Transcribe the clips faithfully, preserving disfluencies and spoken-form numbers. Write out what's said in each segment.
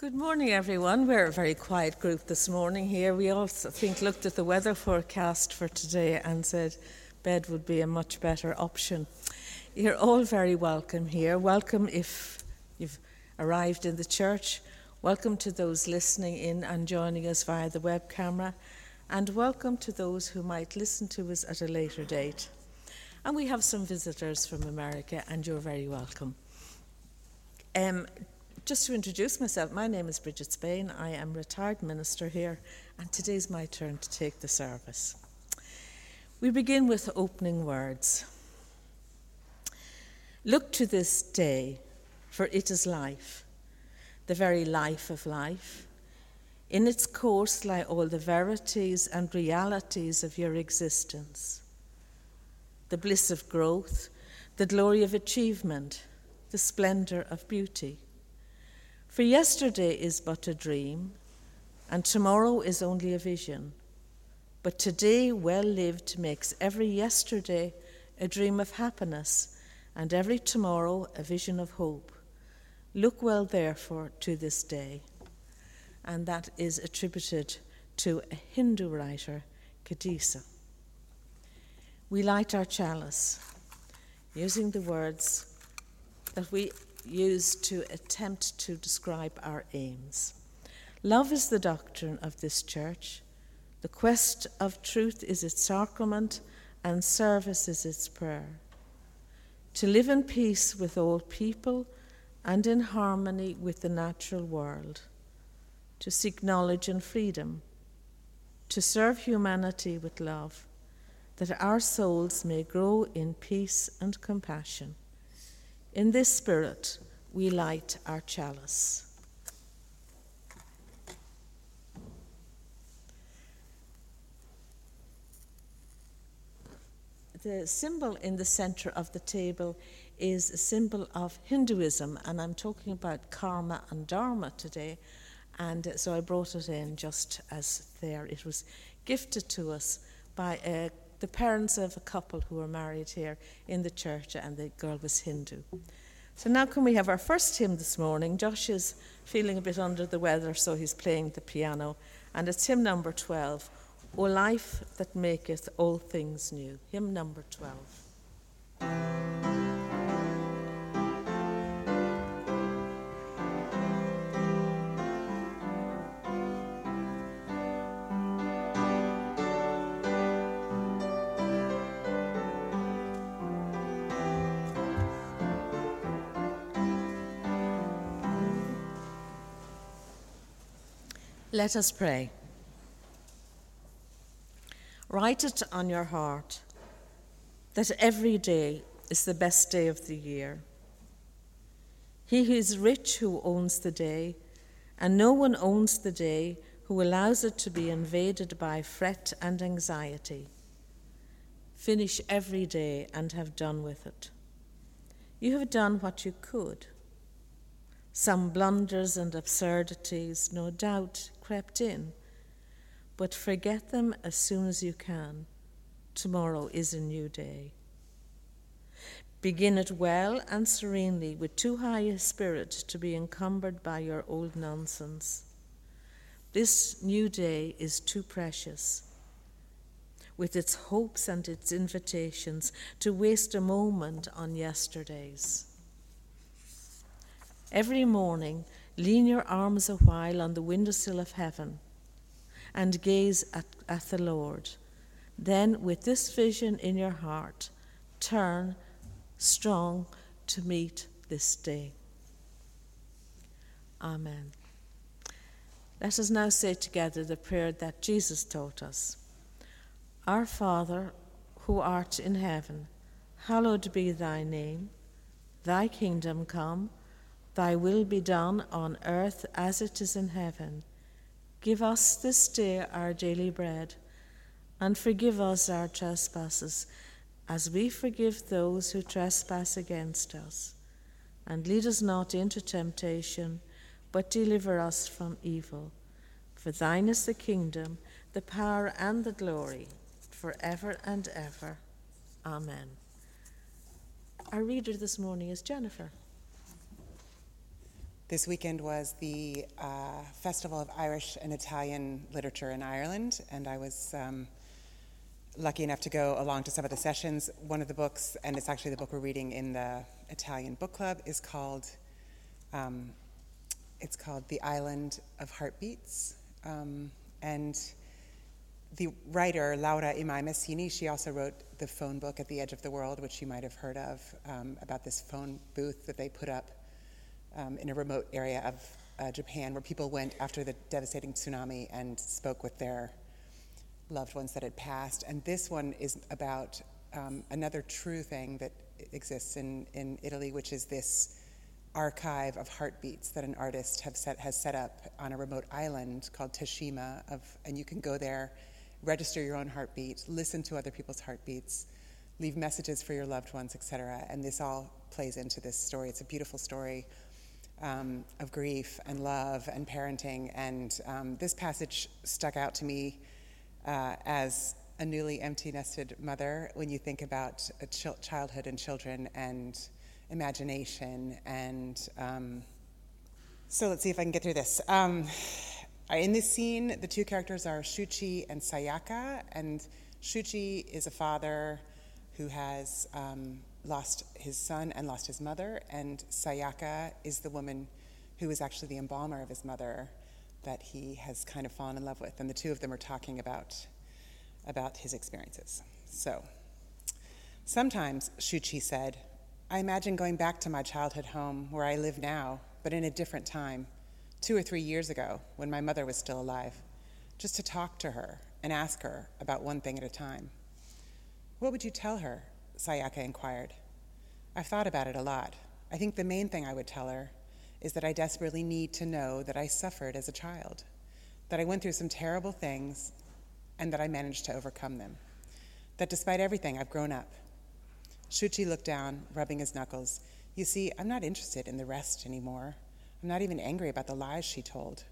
Good morning, everyone. We're a very quiet group this morning here. We all, I think, looked at the weather forecast for today and said bed would be a much better option. You're all very welcome here. Welcome if you've arrived in the church. Welcome to those listening in and joining us via the web camera. And welcome to those who might listen to us at a later date. And we have some visitors from America, and you're very welcome. Um, Just to introduce myself, my name is Bridget Spain. I am retired minister here, and today's my turn to take the service. We begin with opening words. Look to this day, for it is life, the very life of life. In its course lie all the verities and realities of your existence. The bliss of growth, the glory of achievement, the splendor of beauty. For yesterday is but a dream, and tomorrow is only a vision. But today well lived makes every yesterday a dream of happiness, and every tomorrow a vision of hope. Look well, therefore, to this day. And that is attributed to a Hindu writer, Kadisa. We light our chalice, using the words that we use to attempt to describe our aims. Love is the doctrine of this church. The quest of truth is its sacrament, and service is its prayer. To live in peace with all people and in harmony with the natural world. To seek knowledge and freedom. To serve humanity with love, that our souls may grow in peace and compassion. In this spirit, we light our chalice. The symbol in the center of the table is a symbol of Hinduism, and I'm talking about karma and dharma today, and so I brought it in just as there. It was gifted to us by a the parents of a couple who were married here in the church, and the girl was Hindu. So now can we have our first hymn this morning? Josh is feeling a bit under the weather, so he's playing the piano, and it's hymn number twelve, O Life That Maketh All Things New. Hymn number twelve. Let us pray. Write it on your heart that every day is the best day of the year. He who is rich who owns the day, and no one owns the day who allows it to be invaded by fret and anxiety. Finish every day and have done with it. You have done what you could. Some blunders and absurdities, no doubt, crept in, but forget them as soon as you can. Tomorrow is a new day. Begin it well and serenely, with too high a spirit to be encumbered by your old nonsense. This new day is too precious, with its hopes and its invitations, to waste a moment on yesterdays. Every morning, lean your arms a while on the windowsill of heaven and gaze at, at the Lord. Then, with this vision in your heart, turn strong to meet this day. Amen. Let us now say together the prayer that Jesus taught us. Our Father, who art in heaven, hallowed be thy name. Thy kingdom come. Thy will be done on earth as it is in heaven. Give us this day our daily bread, and forgive us our trespasses, as we forgive those who trespass against us. And lead us not into temptation, but deliver us from evil. For thine is the kingdom, the power, and the glory, forever and ever. Amen. Our reader this morning is Jennifer. This weekend was the uh, Festival of Irish and Italian Literature in Ireland, and I was um, lucky enough to go along to some of the sessions. One of the books, and it's actually the book we're reading in the Italian book club, is called um, it's called The Island of Heartbeats. Um, and the writer, Laura Imai Messini, she also wrote the phone book At the Edge of the World, which you might have heard of, um, about this phone booth that they put up um, in a remote area of uh, Japan, where people went after the devastating tsunami and spoke with their loved ones that had passed. And this one is about um, another true thing that exists in, in Italy, which is this archive of heartbeats that an artist have set, has set up on a remote island called Tashima, of, and you can go there, register your own heartbeat, listen to other people's heartbeats, leave messages for your loved ones, et cetera. And this all plays into this story. It's a beautiful story um, of grief and love and parenting. And um, this passage stuck out to me uh, as a newly empty-nested mother when you think about a ch- childhood and children and imagination. And um, so let's see if I can get through this. Um, in this scene, the two characters are Shuchi and Sayaka, and Shuchi is a father who has um, lost his son and lost his mother, and Sayaka is the woman who is actually the embalmer of his mother that he has kind of fallen in love with, and the two of them are talking about, about his experiences. So, sometimes, Shuchi said, I imagine going back to my childhood home where I live now, but in a different time, two or three years ago when my mother was still alive, just to talk to her and ask her about one thing at a time. What would you tell her? Sayaka inquired. I've thought about it a lot. I think the main thing I would tell her is that I desperately need to know that I suffered as a child, that I went through some terrible things and that I managed to overcome them, that despite everything, I've grown up. Shuchi looked down, rubbing his knuckles. You see, I'm not interested in the rest anymore. I'm not even angry about the lies she told.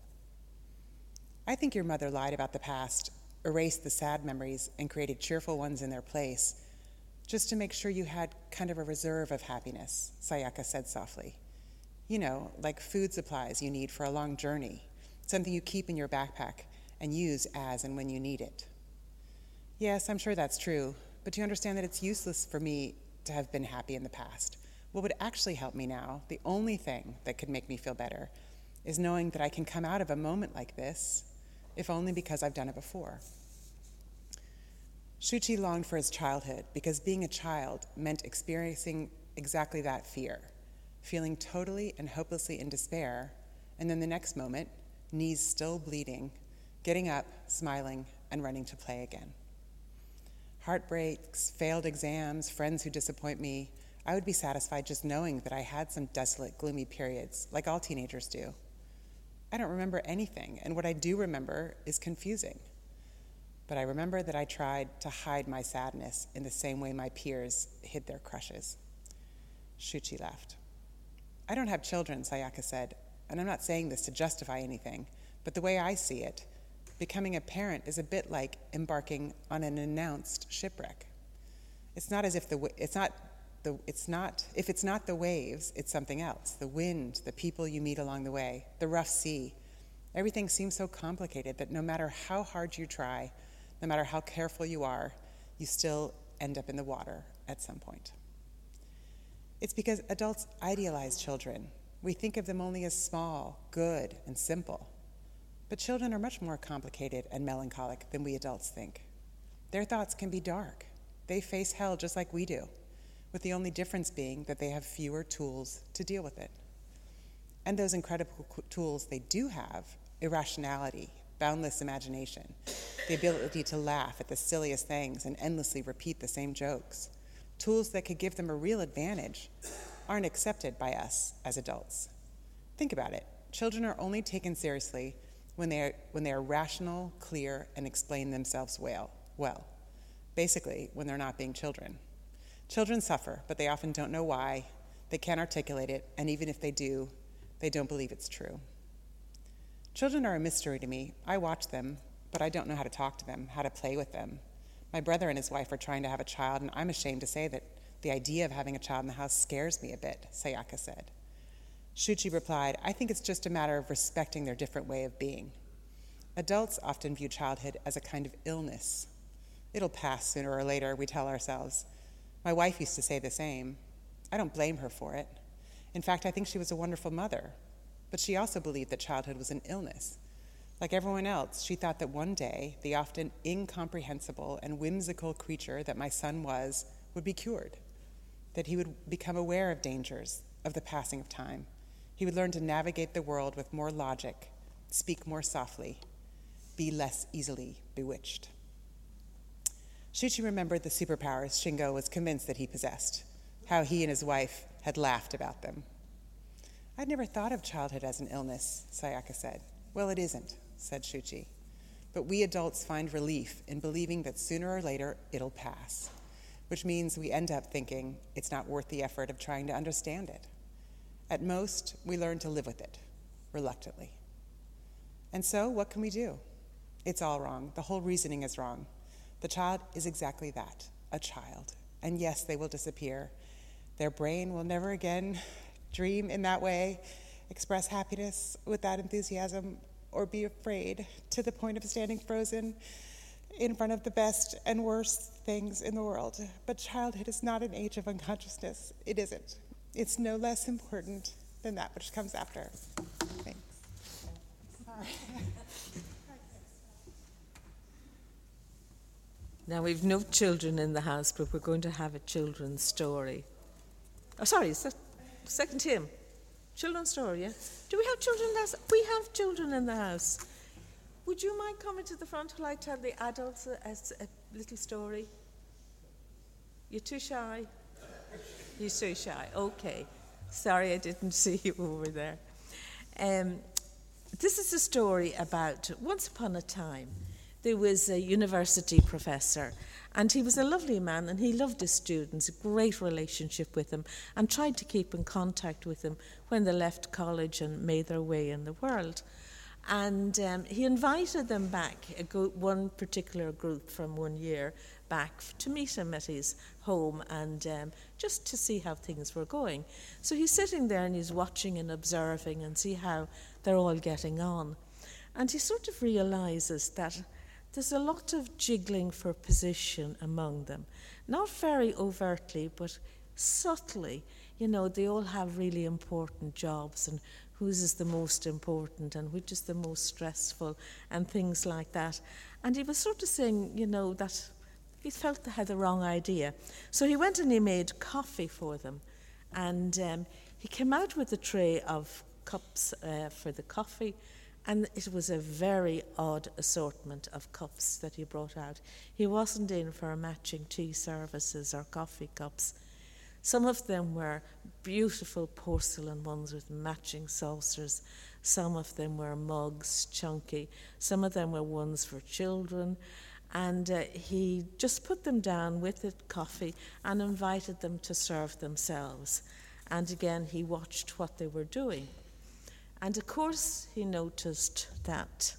I think your mother lied about the past, erased the sad memories, and created cheerful ones in their place, just to make sure you had kind of a reserve of happiness, Sayaka said softly. You know, like food supplies you need for a long journey, something you keep in your backpack and use as and when you need it. Yes, I'm sure that's true, but do you understand that it's useless for me to have been happy in the past? What would actually help me now, the only thing that could make me feel better, is knowing that I can come out of a moment like this, if only because I've done it before. Shuchi longed for his childhood because being a child meant experiencing exactly that fear, feeling totally and hopelessly in despair, and then the next moment, knees still bleeding, getting up, smiling, and running to play again. Heartbreaks, failed exams, friends who disappoint me, I would be satisfied just knowing that I had some desolate, gloomy periods, like all teenagers do. I don't remember anything, and what I do remember is confusing. But I remember that I tried to hide my sadness in the same way my peers hid their crushes. Shuchi laughed. I don't have children, Sayaka said, and I'm not saying this to justify anything, but the way I see it, becoming a parent is a bit like embarking on an announced shipwreck. It's not as if the it's not the it's not if it's not the waves, it's something else. The wind, the people you meet along the way, the rough sea. Everything seems so complicated that no matter how hard you try, no matter how careful you are, you still end up in the water at some point. It's because adults idealize children. We think of them only as small, good, and simple. But children are much more complicated and melancholic than we adults think. Their thoughts can be dark. They face hell just like we do, with the only difference being that they have fewer tools to deal with it. And those incredible tools they do have, irrationality, boundless imagination, the ability to laugh at the silliest things and endlessly repeat the same jokes, tools that could give them a real advantage, aren't accepted by us as adults. Think about it. Children are only taken seriously when they are, when they are rational, clear, and explain themselves well. well. Basically, when they're not being children. Children suffer, but they often don't know why. They can't articulate it, and even if they do, they don't believe it's true. Children are a mystery to me. I watch them, but I don't know how to talk to them, how to play with them. My brother and his wife are trying to have a child, and I'm ashamed to say that the idea of having a child in the house scares me a bit, Sayaka said. Shuchi replied, I think it's just a matter of respecting their different way of being. Adults often view childhood as a kind of illness. It'll pass sooner or later, we tell ourselves. My wife used to say the same. I don't blame her for it. In fact, I think she was a wonderful mother. But she also believed that childhood was an illness. Like everyone else, she thought that one day the often incomprehensible and whimsical creature that my son was would be cured, that he would become aware of dangers, of the passing of time. He would learn to navigate the world with more logic, speak more softly, be less easily bewitched. Shuchi remembered the superpowers Shingo was convinced that he possessed, how he and his wife had laughed about them. I'd never thought of childhood as an illness, Sayaka said. Well, it isn't, said Shuchi. But we adults find relief in believing that sooner or later it'll pass, which means we end up thinking it's not worth the effort of trying to understand it. At most, we learn to live with it, reluctantly. And so, what can we do? It's all wrong. The whole reasoning is wrong. The child is exactly that, a child. And yes, they will disappear. Their brain will never again dream in that way, express happiness with that enthusiasm, or be afraid to the point of standing frozen in front of the best and worst things in the world. But childhood is not an age of unconsciousness. It isn't. It's no less important than that which comes after. Thanks. Sorry. Now, we've no children in the house, but we're going to have a children's story. Oh, sorry, se- second hymn. Children's story, yeah? Do we have children in the house? We have children in the house. Would you mind coming to the front while I tell the adults a, a, a little story? You're too shy? You're too shy, okay. Sorry I didn't see you over there. Um, this is a story about once upon a time. There was a university professor, and he was a lovely man, and he loved his students, a great relationship with them, and tried to keep in contact with them when they left college and made their way in the world. And um, he invited them back, a go- one particular group from one year back, to meet him at his home and um, just to see how things were going. So he's sitting there and he's watching and observing and see how they're all getting on. And he sort of realizes that there's a lot of jiggling for position among them. Not very overtly, but subtly. You know, they all have really important jobs, and whose is the most important and which is the most stressful and things like that. And he was sort of saying, you know, that he felt they had the wrong idea. So he went and he made coffee for them. And um, he came out with a tray of cups uh, for the coffee. And it was a very odd assortment of cups that he brought out. He wasn't in for matching tea services or coffee cups. Some of them were beautiful porcelain ones with matching saucers. Some of them were mugs, chunky. Some of them were ones for children. And uh, he just put them down with the coffee and invited them to serve themselves. And again, he watched what they were doing. And of course, he noticed that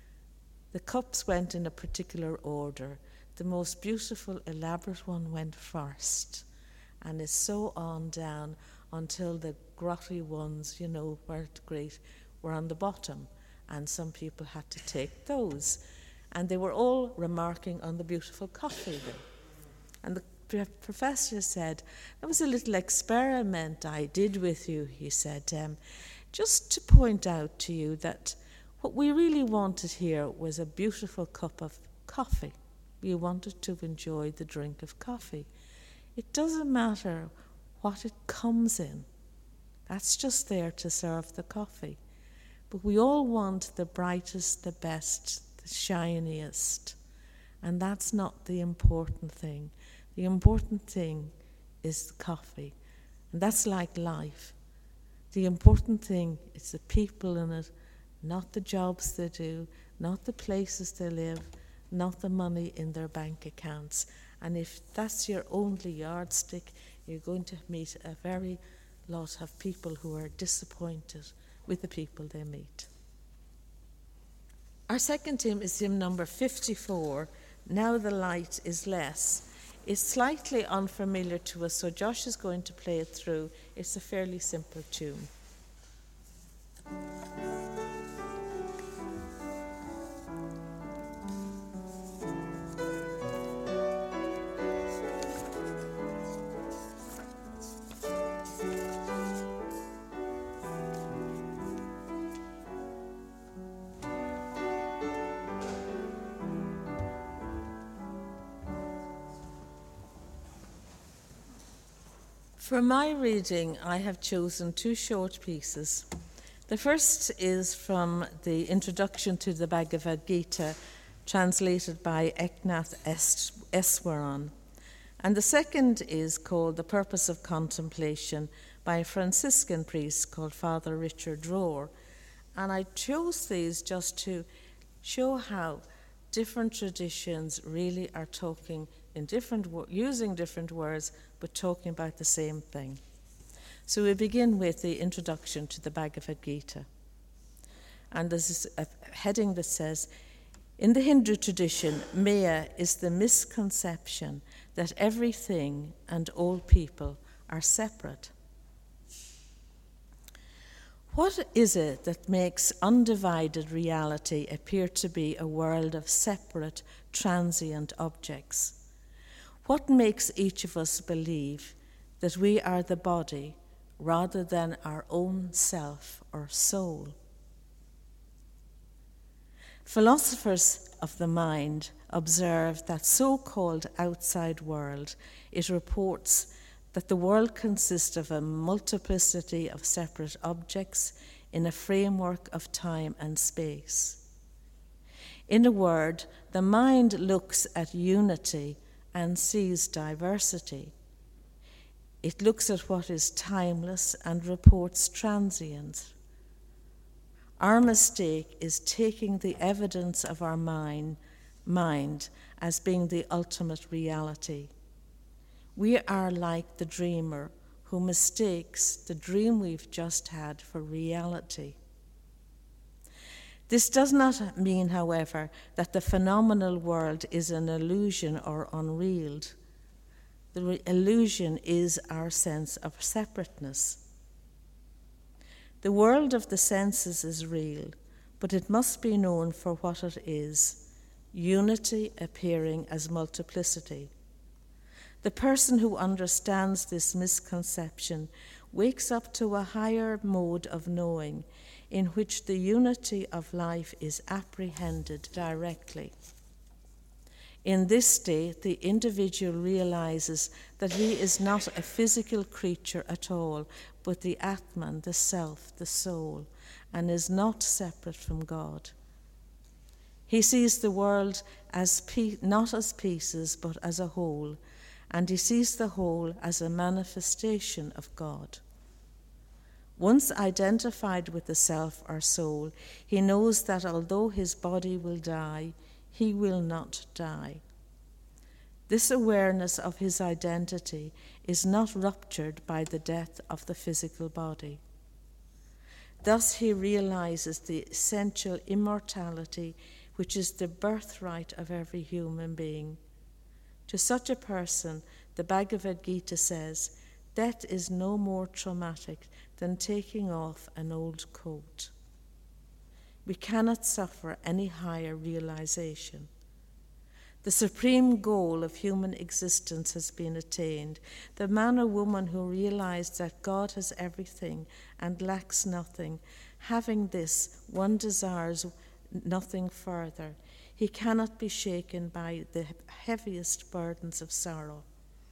the cups went in a particular order. The most beautiful, elaborate one went first, and is so on down until the grotty ones, you know, weren't great, were on the bottom, and some people had to take those. And they were all remarking on the beautiful coffee then. And the professor said, "That was a little experiment I did with you," he said, um, just to point out to you that what we really wanted here was a beautiful cup of coffee. We wanted to enjoy the drink of coffee. It doesn't matter what it comes in. That's just there to serve the coffee. But we all want the brightest, the best, the shiniest. And that's not the important thing. The important thing is the coffee. And that's like life. The important thing is the people in it, not the jobs they do, not the places they live, not the money in their bank accounts. And if that's your only yardstick, you're going to meet a very lot of people who are disappointed with the people they meet. Our second hymn is hymn number fifty-four, Now the Light is Less. It's slightly unfamiliar to us, so Josh is going to play it through. It's a fairly simple tune. For my reading, I have chosen two short pieces. The first is from the introduction to the Bhagavad Gita, translated by Eknath Eswaran. And the second is called The Purpose of Contemplation by a Franciscan priest called Father Richard Rohr. And I chose these just to show how different traditions really are talking in different, using different words, but talking about the same thing. So we begin with the introduction to the Bhagavad Gita. And there's a heading that says, in the Hindu tradition, Maya is the misconception that everything and all people are separate. What is it that makes undivided reality appear to be a world of separate, transient objects? What makes each of us believe that we are the body rather than our own self or soul? Philosophers of the mind observe that so-called outside world, it reports that the world consists of a multiplicity of separate objects in a framework of time and space. In a word, the mind looks at unity and sees diversity. It looks at what is timeless and reports transience. Our mistake is taking the evidence of our mind, mind as being the ultimate reality. We are like the dreamer who mistakes the dream we've just had for reality. This does not mean, however, that the phenomenal world is an illusion or unreal. The re- illusion is our sense of separateness. The world of the senses is real, but it must be known for what it is, unity appearing as multiplicity. The person who understands this misconception wakes up to a higher mode of knowing in which the unity of life is apprehended directly. In this state, the individual realizes that he is not a physical creature at all, but the Atman, the self, the soul, and is not separate from God. He sees the world as pe- not as pieces, but as a whole, and he sees the whole as a manifestation of God. Once identified with the self or soul, he knows that although his body will die, he will not die. This awareness of his identity is not ruptured by the death of the physical body. Thus he realizes the essential immortality which is the birthright of every human being. To such a person, the Bhagavad Gita says, death is no more traumatic than taking off an old coat. We cannot suffer any higher realization. The supreme goal of human existence has been attained. The man or woman who realized that God has everything and lacks nothing, having this, one desires nothing further. He cannot be shaken by the heaviest burdens of sorrow.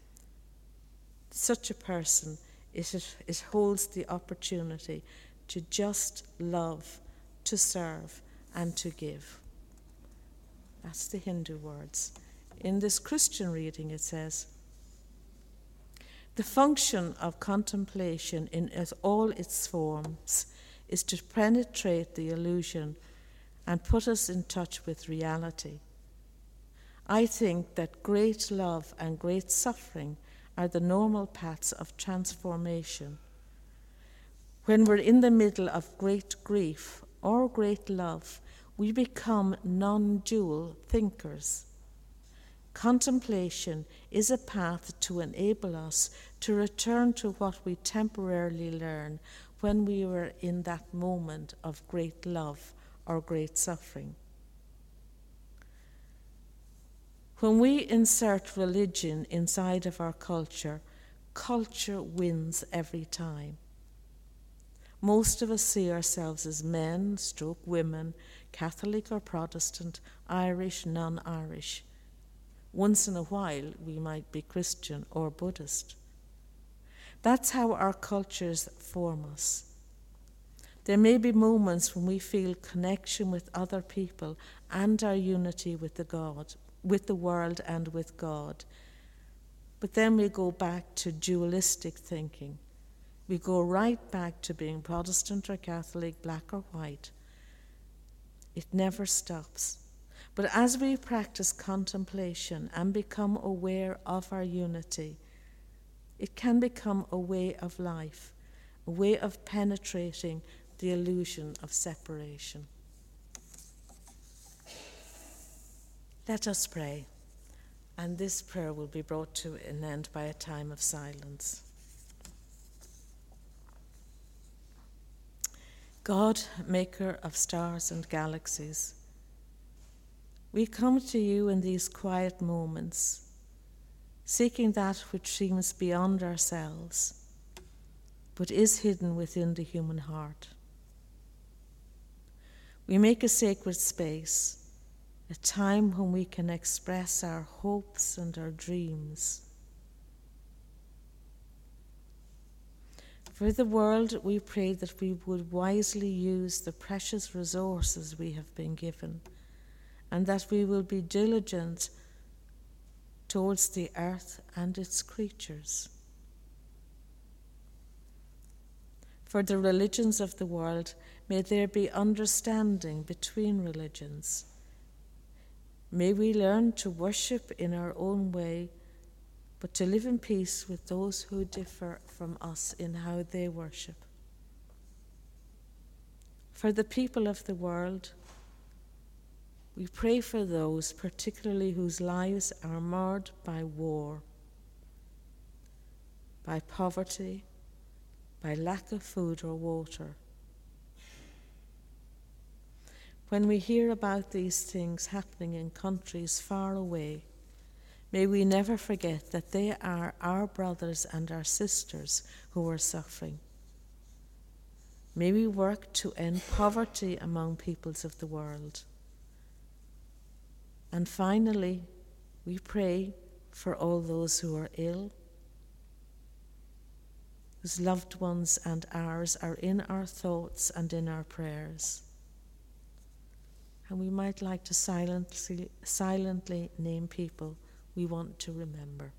Such a person, it, it holds the opportunity to just love, to serve, and to give. That's the Hindu words. In this Christian reading it says, the function of contemplation in all its forms is to penetrate the illusion and put us in touch with reality. I think that great love and great suffering are the normal paths of transformation. When we're in the middle of great grief or great love, we become non-dual thinkers. Contemplation is a path to enable us to return to what we temporarily learn, when we were in that moment of great love or great suffering. When we insert religion inside of our culture, culture wins every time. Most of us see ourselves as men, stroke women, Catholic or Protestant, Irish, non-Irish. Once in a while, we might be Christian or Buddhist. That's how our cultures form us. There may be moments when we feel connection with other people and our unity with the God, with the world and with God. But then we go back to dualistic thinking. We go right back to being Protestant or Catholic, black or white. It never stops. But as we practice contemplation and become aware of our unity, it can become a way of life, a way of penetrating the illusion of separation. Let us pray, and this prayer will be brought to an end by a time of silence. God, maker of stars and galaxies, we come to you in these quiet moments, seeking that which seems beyond ourselves, but is hidden within the human heart. We make a sacred space, a time when we can express our hopes and our dreams. For the world, we pray that we would wisely use the precious resources we have been given, and that we will be diligent towards the earth and its creatures. For the religions of the world, may there be understanding between religions. May we learn to worship in our own way, but to live in peace with those who differ from us in how they worship. For the people of the world, we pray for those particularly whose lives are marred by war, by poverty, by lack of food or water. When we hear about these things happening in countries far away, may we never forget that they are our brothers and our sisters who are suffering. May we work to end poverty among peoples of the world. And finally, we pray for all those who are ill, whose loved ones and ours are in our thoughts and in our prayers. And we might like to silently, silently name people we want to remember.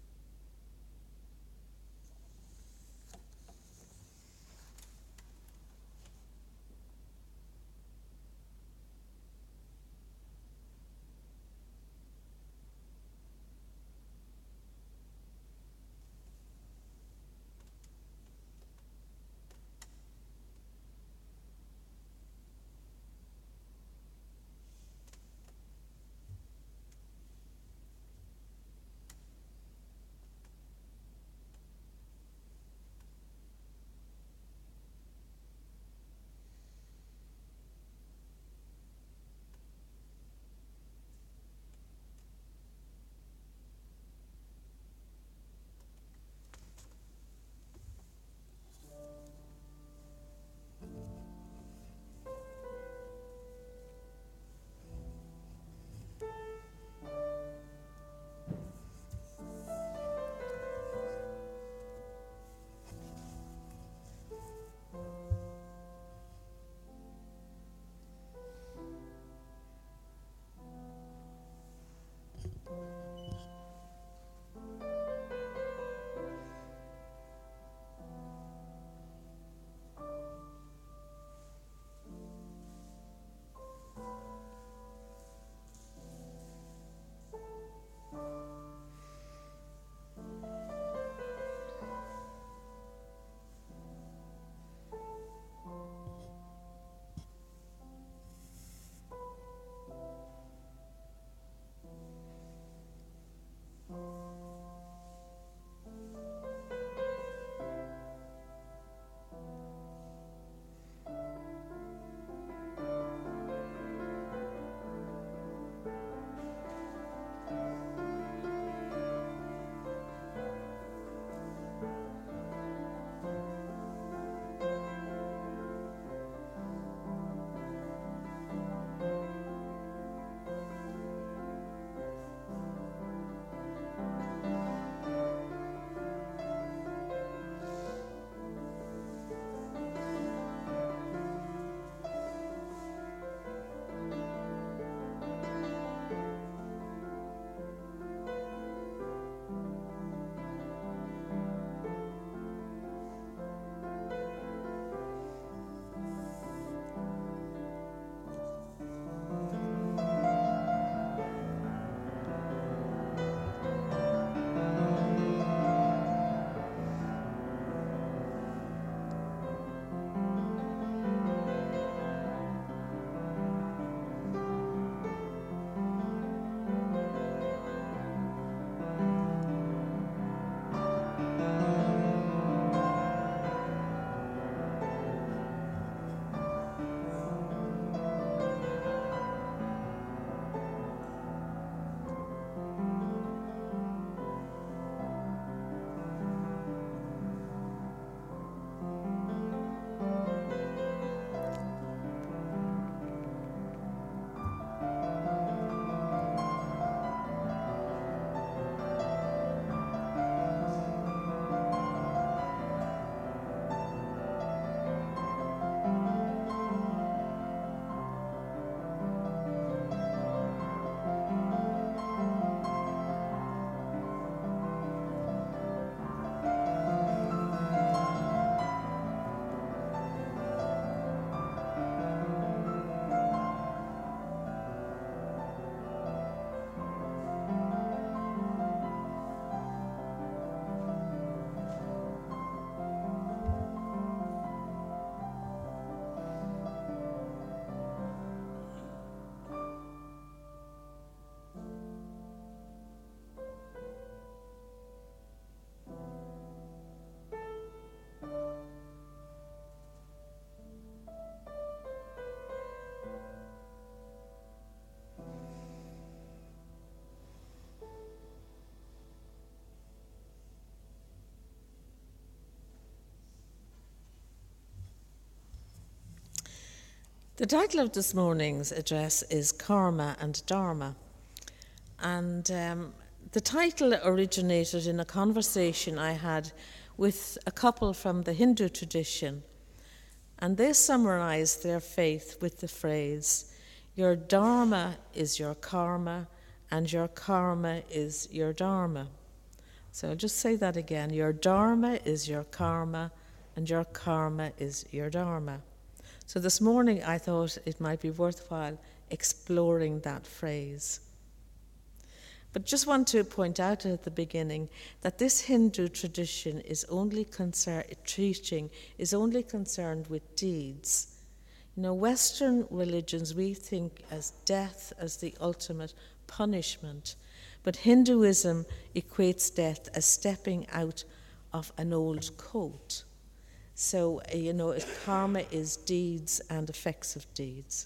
The title of this morning's address is Karma and Dharma. And um, the title originated in a conversation I had with a couple from the Hindu tradition. And they summarized their faith with the phrase, your dharma is your karma, and your karma is your dharma. So I'll just say that again. Your dharma is your karma, and your karma is your dharma. So this morning I thought it might be worthwhile exploring that phrase. But just want to point out at the beginning that this Hindu tradition is only concerned, teaching is only concerned with deeds. You know, Western religions we think as death as the ultimate punishment, but Hinduism equates death as stepping out of an old coat. So, you know, karma is deeds and effects of deeds.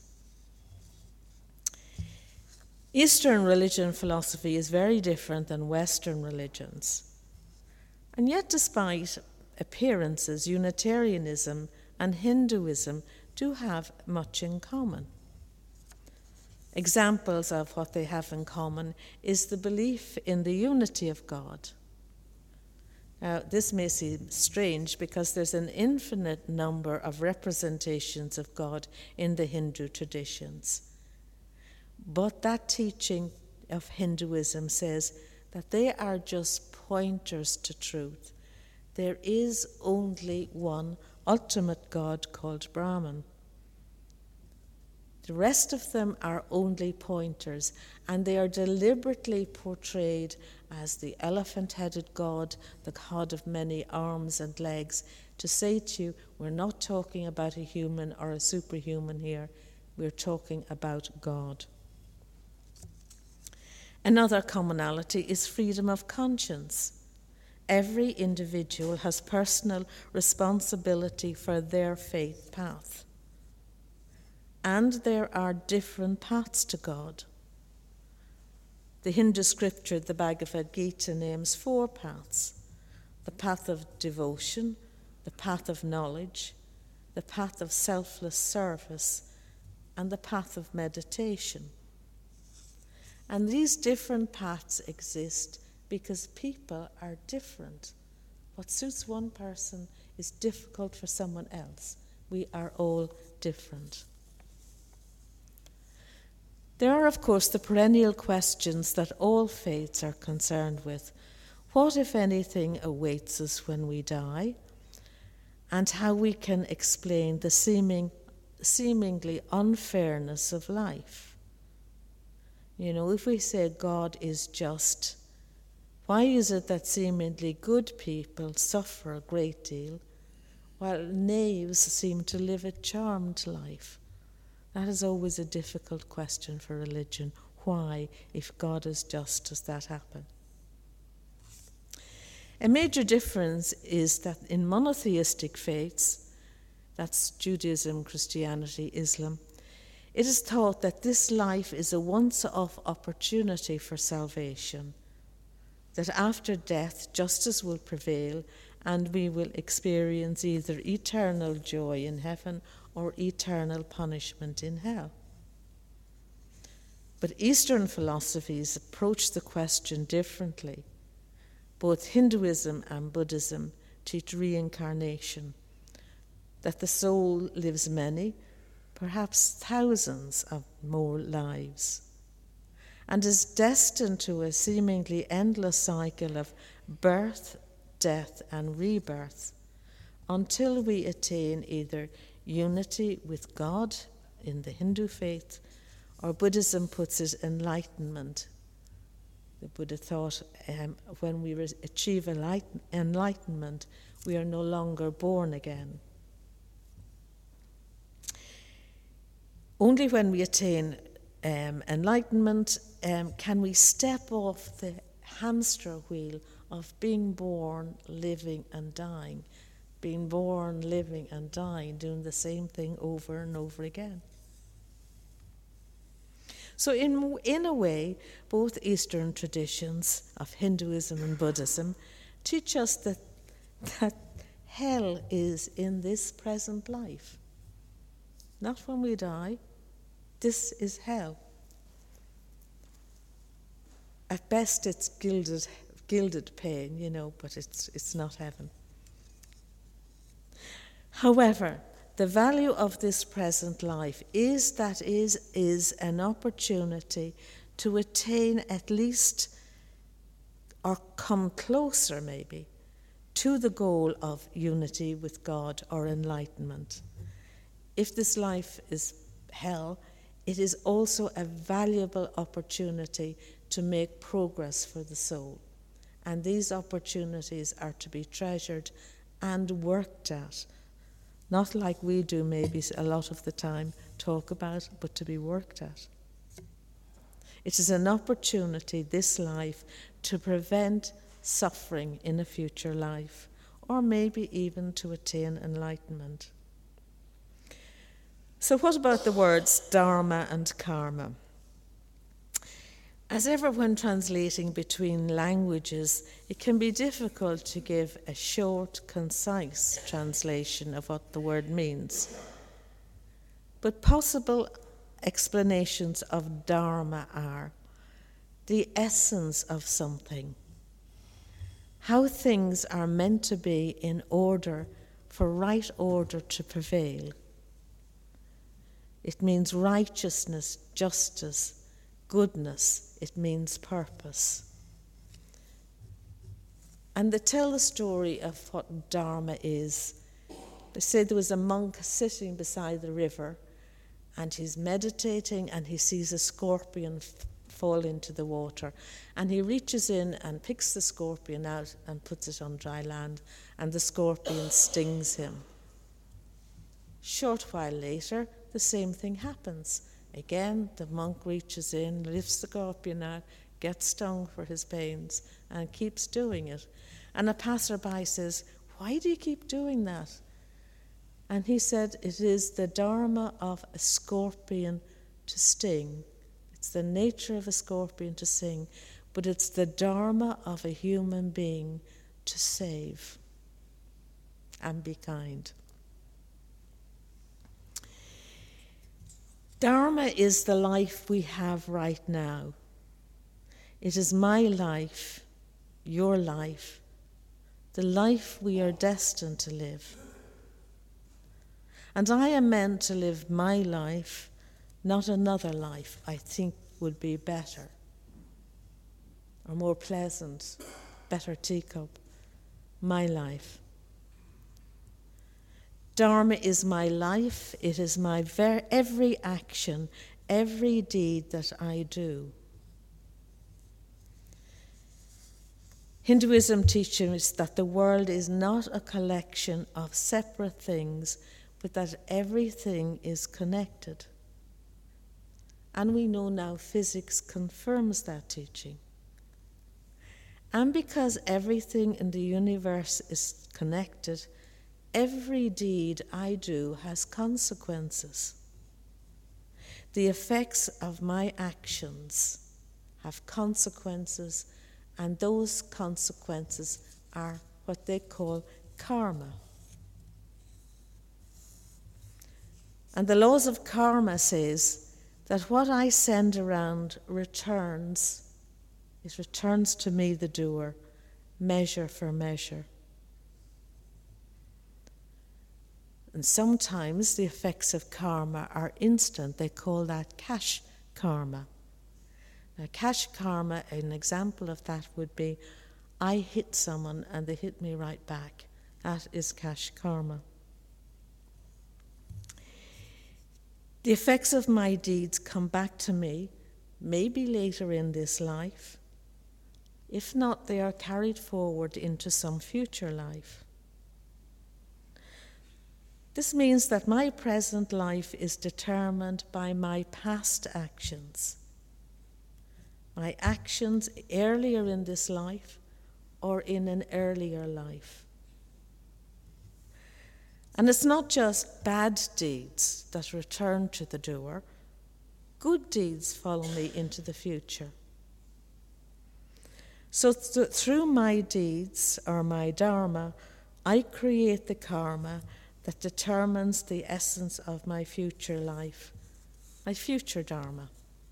Eastern religion philosophy is very different than Western religions. And yet, despite appearances, Unitarianism and Hinduism do have much in common. Examples of what they have in common is the belief in the unity of God. Now, this may seem strange because there's an infinite number of representations of God in the Hindu traditions. But that teaching of Hinduism says that they are just pointers to truth. There is only one ultimate God called Brahman. The rest of them are only pointers, and they are deliberately portrayed as the elephant-headed God, the God of many arms and legs, to say to you, we're not talking about a human or a superhuman here, we're talking about God. Another commonality is freedom of conscience. Every individual has personal responsibility for their faith path. And there are different paths to God. The Hindu scripture, the Bhagavad Gita, names four paths: the path of devotion, the path of knowledge, the path of selfless service, and the path of meditation. And these different paths exist because people are different. What suits one person is difficult for someone else. We are all different. There are, of course, the perennial questions that all faiths are concerned with. What, if anything, awaits us when we die? And how we can explain the seeming, seemingly unfairness of life. You know, if we say God is just, why is it that seemingly good people suffer a great deal, while knaves seem to live a charmed life? That is always a difficult question for religion. Why, if God is just, does that happen? A major difference is that in monotheistic faiths, that's Judaism, Christianity, Islam, it is taught that this life is a once-off opportunity for salvation, that after death justice will prevail and we will experience either eternal joy in heaven or eternal punishment in hell. But Eastern philosophies approach the question differently. Both Hinduism and Buddhism teach reincarnation, that the soul lives many, perhaps thousands of more lives, and is destined to a seemingly endless cycle of birth, death, and rebirth until we attain either unity with God in the Hindu faith, or Buddhism puts it enlightenment. The Buddha thought um, when we re- achieve enlightenment, we are no longer born again. Only when we attain um, enlightenment um, can we step off the hamster wheel of being born, living, and dying. Being born, living, and dying, doing the same thing over and over again. So in, in a way, both Eastern traditions of Hinduism and Buddhism teach us that, that hell is in this present life. not when we die. This is hell. At best, it's gilded, gilded pain, you know, but it's it's not heaven. However, the value of this present life is that is is an opportunity to attain at least, or come closer maybe, to the goal of unity with God or enlightenment. If this life is hell, it is also a valuable opportunity to make progress for the soul. And these opportunities are to be treasured and worked at. Not like we do maybe a lot of the time talk about, but to be worked at. It is an opportunity, this life, to prevent suffering in a future life, or maybe even to attain enlightenment. So what about the words dharma and karma? As ever when translating between languages, it can be difficult to give a short, concise translation of what the word means. But possible explanations of dharma are the essence of something, how things are meant to be in order for right order to prevail. It means righteousness, justice, goodness. It means purpose. And they tell the story of what dharma is. They say there was a monk sitting beside the river, and he's meditating, and he sees a scorpion f- fall into the water. And he reaches in and picks the scorpion out and puts it on dry land, and the scorpion stings him. Short while later, the same thing happens. Again, the monk reaches in, lifts the scorpion out, gets stung for his pains, and keeps doing it. And a passerby says, "Why do you keep doing that?" And he said, "It is the dharma of a scorpion to sting. It's the nature of a scorpion to sting, but it's the dharma of a human being to save and be kind." Dharma is the life we have right now. It is my life, your life, the life we are destined to live. And I am meant to live my life, not another life I think would be better or more pleasant, better teacup. My life. Dharma is my life. It is my ver- every action, every deed that I do. Hinduism teaches that the world is not a collection of separate things, but that everything is connected. And we know now physics confirms that teaching. And because everything in the universe is connected, every deed I do has consequences. The effects of my actions have consequences, and those consequences are what they call karma. And the laws of karma says that what I send around returns, it returns to me, the doer, measure for measure. And sometimes the effects of karma are instant. They call that cash karma. Now, cash karma, an example of that would be, I hit someone and they hit me right back. That is cash karma. The effects of my deeds come back to me, maybe later in this life. If not, they are carried forward into some future life. This means that my present life is determined by my past actions. My actions earlier in this life or in an earlier life. And it's not just bad deeds that return to the doer. Good deeds follow me into the future. So th- through my deeds or my dharma, I create the karma that determines the essence of my future life, my future Dharma.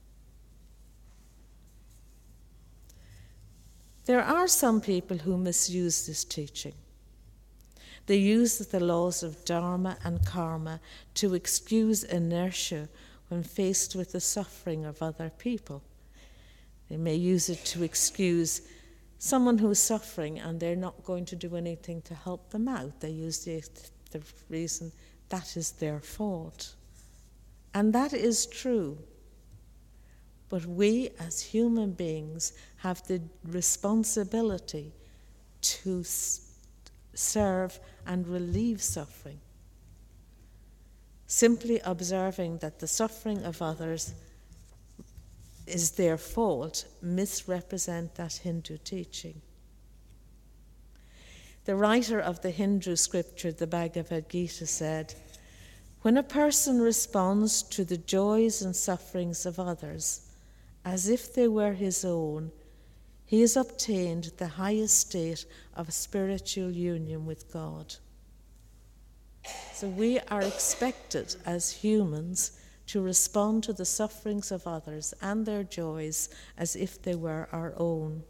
There are some people who misuse this teaching. They use the laws of Dharma and Karma to excuse inertia when faced with the suffering of other people. They may use it to excuse someone who is suffering and they're not going to do anything to help them out. They use the, the reason that is their fault. And that is true. But we as human beings have the responsibility to s- serve and relieve suffering. Simply observing that the suffering of others is their fault misrepresent that Hindu teaching. The writer of the Hindu scripture, the Bhagavad Gita, said, "When a person responds to the joys and sufferings of others as if they were his own, he has obtained the highest state of spiritual union with God." So we are expected as humans to respond to the sufferings of others and their joys as if they were our own.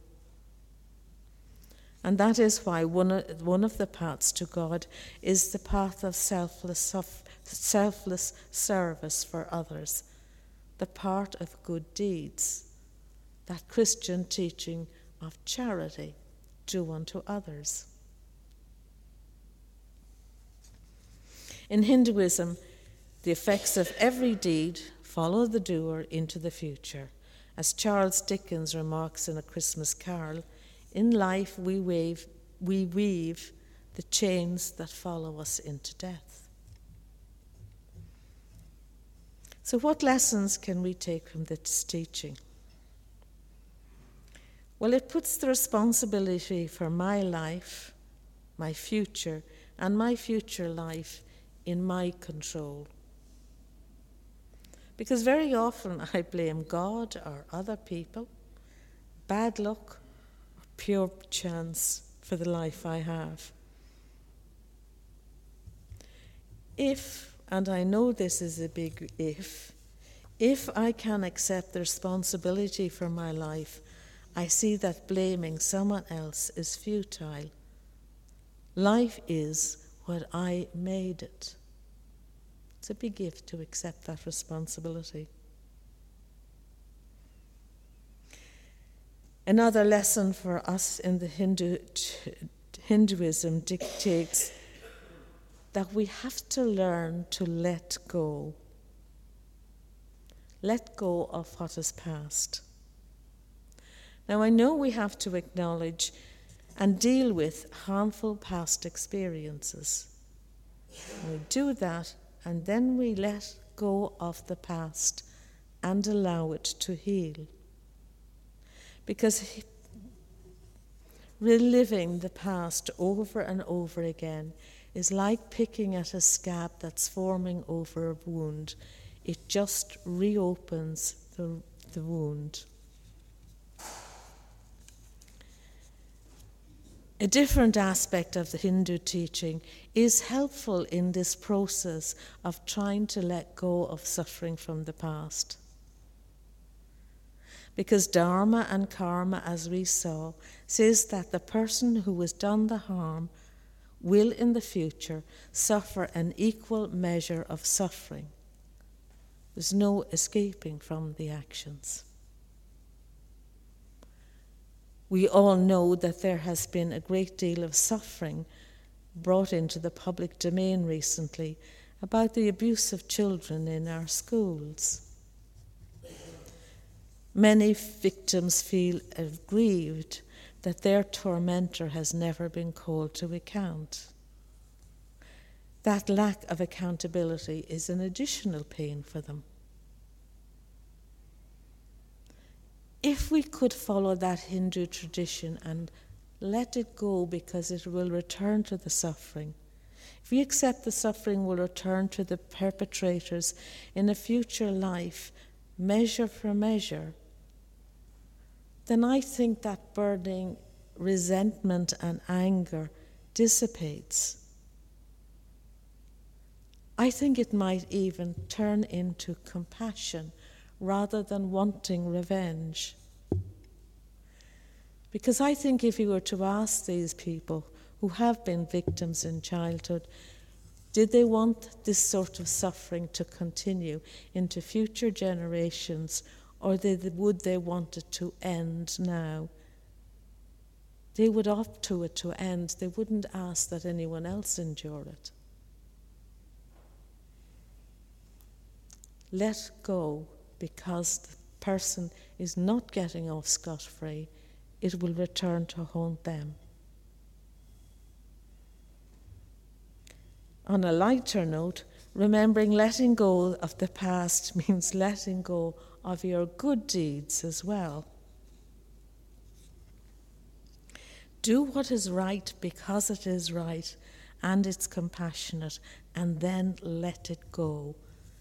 And that is why one of, one of the paths to God is the path of selfless, selfless service for others, the part of good deeds, that Christian teaching of charity, do unto others. In Hinduism, the effects of every deed follow the doer into the future. As Charles Dickens remarks in A Christmas Carol, in life we weave, we weave the chains that follow us into death. So what lessons can we take from this teaching? Well, it puts the responsibility for my life, my future, and my future life in my control. Because very often I blame God or other people, bad luck, or pure chance for the life I have. If, and I know this is a big if, if I can accept the responsibility for my life, I see that blaming someone else is futile. Life is what I made it. It's a big gift to accept that responsibility. Another lesson for us in the Hindu, Hinduism dictates that we have to learn to let go. Let go of what is past. Now, I know we have to acknowledge and deal with harmful past experiences. We do that, and then we let go of the past and allow it to heal. Because reliving the past over and over again is like picking at a scab that's forming over a wound. It just reopens the, the wound. A different aspect of the Hindu teaching is helpful in this process of trying to let go of suffering from the past. Because Dharma and Karma, as we saw, says that the person who has done the harm will in the future suffer an equal measure of suffering. There's no escaping from the actions. We all know that there has been a great deal of suffering brought into the public domain recently about the abuse of children in our schools. Many victims feel aggrieved that their tormentor has never been called to account. That lack of accountability is an additional pain for them. If we could follow that Hindu tradition and let it go because it will return to the suffering, if we accept the suffering will return to the perpetrators in a future life, measure for measure, then I think that burning resentment and anger dissipates. I think it might even turn into compassion rather than wanting revenge. Because I think if you were to ask these people who have been victims in childhood, did they want this sort of suffering to continue into future generations, or did, would they want it to end now? They would opt to it to end. They wouldn't ask that anyone else endure it. Let go, because the person is not getting off scot-free. It will return to haunt them. On a lighter note, remembering letting go of the past means letting go of your good deeds as well. Do what is right because it is right and it's compassionate, and then let it go.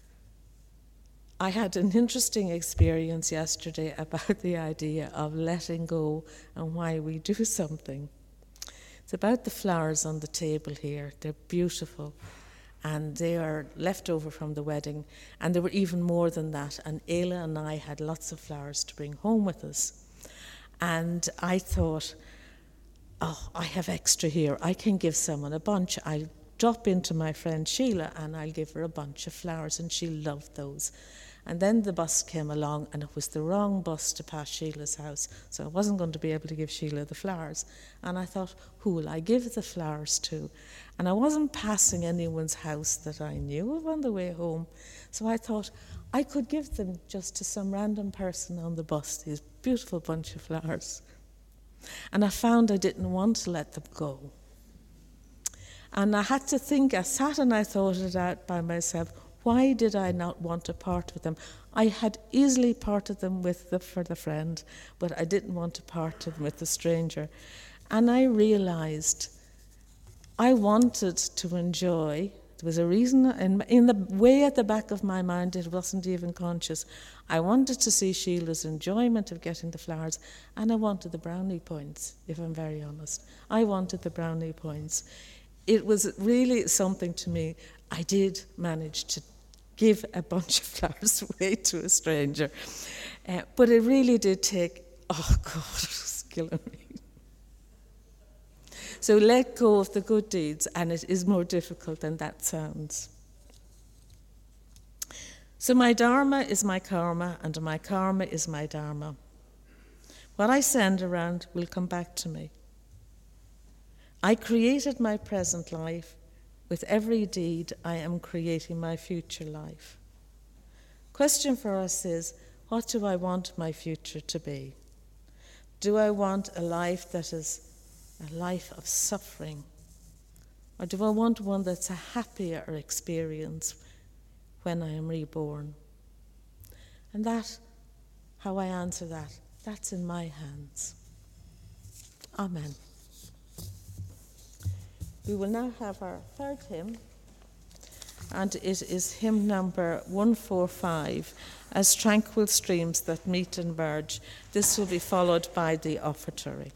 I had an interesting experience yesterday about the idea of letting go and why we do something. It's about the flowers on the table here. They're beautiful, and they are left over from the wedding, and there were even more than that, and Ayla and I had lots of flowers to bring home with us. And I thought, oh, I have extra here. I can give someone a bunch. I'll drop into my friend Sheila and I'll give her a bunch of flowers, and she loved those. And then the bus came along, and it was the wrong bus to pass Sheila's house, so I wasn't going to be able to give Sheila the flowers. And I thought, who will I give the flowers to? And I wasn't passing anyone's house that I knew of on the way home, so I thought I could give them just to some random person on the bus, these beautiful bunch of flowers. And I found I didn't want to let them go. And I had to think, I sat and I thought it out by myself. Why did I not want to part with them? I had easily parted them with the, for the friend, but I didn't want to part them with the stranger. And I realized I wanted to enjoy. There was a reason, in, in the way at the back of my mind, it wasn't even conscious. I wanted to see Sheila's enjoyment of getting the flowers, and I wanted the brownie points, if I'm very honest. I wanted the brownie points. It was really something to me. I did manage to give a bunch of flowers away to a stranger. Uh, but it really did take, oh God, it was killing me. So let go of the good deeds, and it is more difficult than that sounds. So my dharma is my karma, and my karma is my dharma. What I send around will come back to me. I created my present life. With every deed, I am creating my future life. Question for us is, what do I want my future to be? Do I want a life that is a life of suffering? Or do I want one that's a happier experience when I am reborn? And that, how I answer that, that's in my hands. Amen. We will now have our third hymn, and it is hymn number one forty-five, As Tranquil Streams That Meet and Merge. This will be followed by the offertory.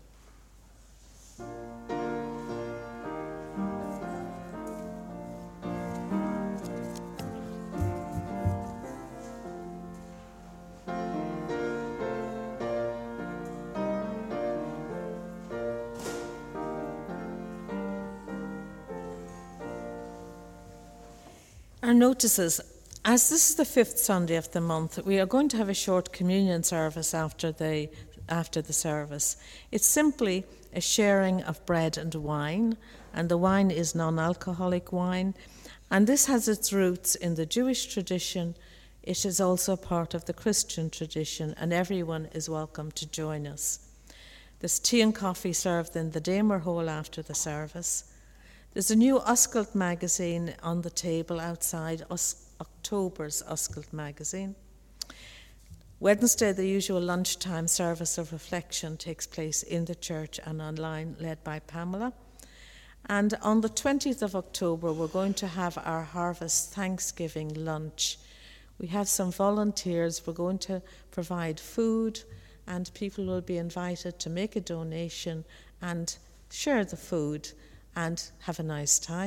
Our notices. As this is the fifth Sunday of the month, we are going to have a short communion service after the, after the service. It's simply a sharing of bread and wine, and the wine is non-alcoholic wine. And this has its roots in the Jewish tradition. It is also part of the Christian tradition, and everyone is welcome to join us. There's tea and coffee served in the Damer Hall after the service. There's a new Oscailt magazine on the table outside, Os- October's Oscailt magazine. Wednesday, the usual lunchtime service of reflection takes place in the church and online, led by Pamela. And on the twentieth of October, we're going to have our Harvest Thanksgiving lunch. We have some volunteers. We're going to provide food, and people will be invited to make a donation and share the food and have a nice time.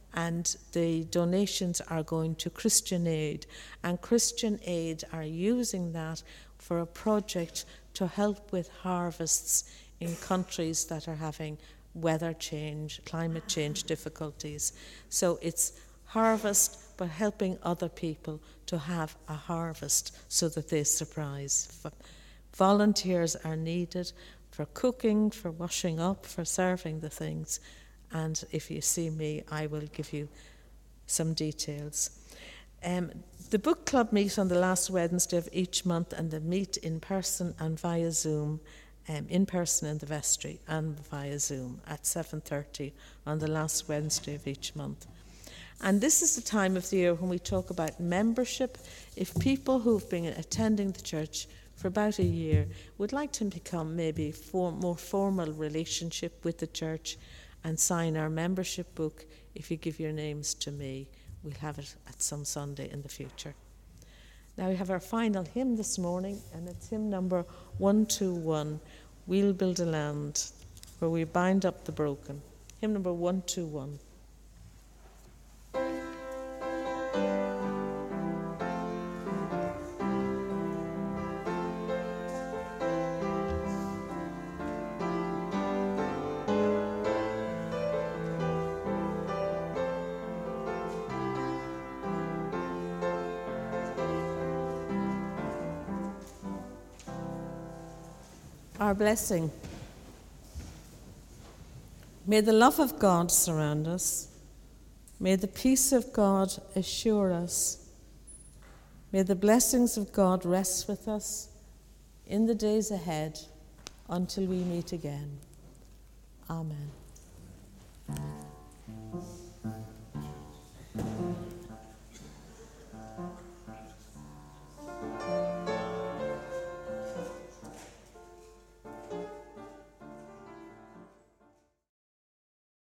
and the donations are going to Christian Aid, and Christian Aid are using that for a project to help with harvests in countries that are having weather change, climate change difficulties. So it's harvest, but helping other people to have a harvest so that they surprise. Volunteers are needed for cooking, for washing up, for serving the things. And if you see me, I will give you some details. Um, the book club meet on the last Wednesday of each month, and they meet in person and via Zoom, um, in person in the vestry and via Zoom at seven thirty on the last Wednesday of each month. And this is the time of the year when we talk about membership. If people who've been attending the church for about a year would like to become maybe for more formal relationship with the church and sign our membership book, if you give your names to me, we'll have it at some Sunday in the future. Now we have our final hymn this morning, and it's hymn number one two one, We'll Build a Land Where We Bind Up the Broken. Hymn number one two one. Our blessing. May the love of God surround us. May the peace of God assure us. May the blessings of God rest with us in the days ahead until we meet again. Amen.